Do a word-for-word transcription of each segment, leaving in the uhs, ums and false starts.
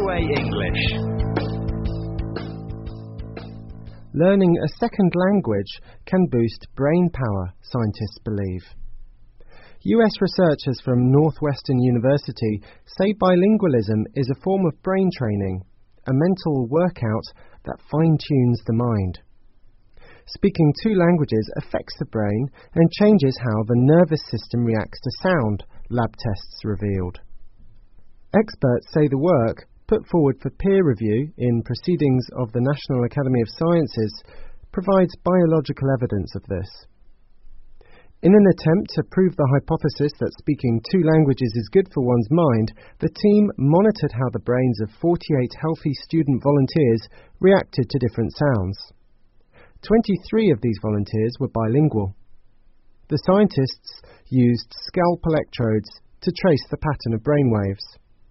Takeaway English. Learning a second language can boost brain power, scientists believe. U S researchers from Northwestern University say bilingualism is a form of brain training, a mental workout that fine-tunes the mind. Speaking two languages affects the brain and changes how the nervous system reacts to sound, lab tests revealed. Experts say the work, put forward for peer review in Proceedings of the National Academy of Sciences, provides biological evidence of this. In an attempt to prove the hypothesis that speaking two languages is good for one's mind, the team monitored how the brains of forty-eight healthy student volunteers reacted to different sounds. twenty-three of these volunteers were bilingual. The scientists used scalp electrodes to trace the pattern of brainwaves.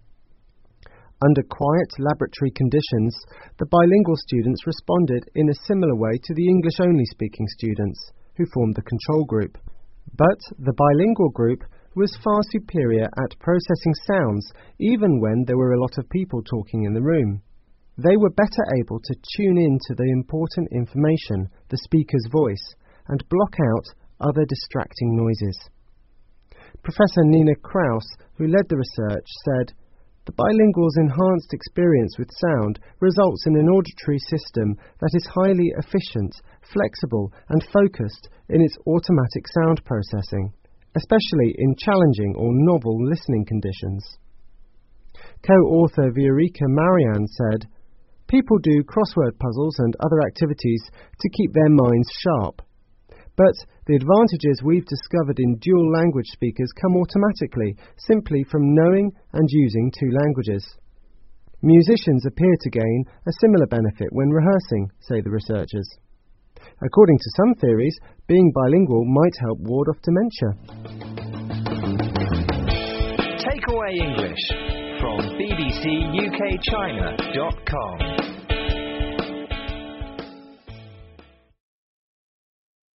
Under quiet laboratory conditions, the bilingual students responded in a similar way to the English-only speaking students, who formed the control group. But the bilingual group was far superior at processing sounds, even when there were a lot of people talking in the room. They were better able to tune in to the important information, the speaker's voice, and block out other distracting noises. Professor Nina Kraus, who led the research, said, "The bilingual's enhanced experience with sound results in an auditory system that is highly efficient, flexible, and focused in its automatic sound processing, especially in challenging or novel listening conditions." Co-author Viorica Marianne said, "People do crossword puzzles and other activities to keep their minds sharp. But the advantages we've discovered in dual language speakers come automatically, simply from knowing and using two languages. Musicians appear to gain a similar benefit when rehearsing," say the researchers. According to some theories, being bilingual might help ward off dementia. Takeaway English from B B C U K China dot com.